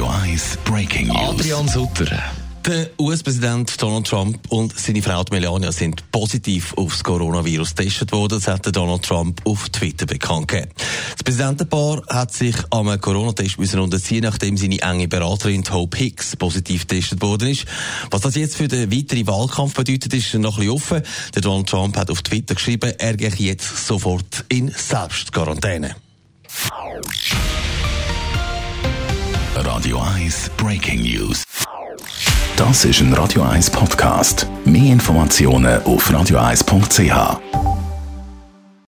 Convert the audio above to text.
Radio 1 Breaking News. Adrian Sutter. Der US-Präsident Donald Trump und seine Frau Melania sind positiv aufs Coronavirus getestet worden. Das hat Donald Trump auf Twitter bekannt gegeben. Das Präsidentenpaar hat sich am Corona-Test unterziehen, nachdem seine enge Beraterin Hope Hicks positiv getestet worden ist. Was das jetzt für den weiteren Wahlkampf bedeutet, ist noch ein bisschen offen. Der Donald Trump hat auf Twitter geschrieben, er gehe jetzt sofort in Selbstquarantäne. Radio 1 Breaking News. Das ist ein Radio 1 Podcast. Mehr Informationen auf radio1.ch.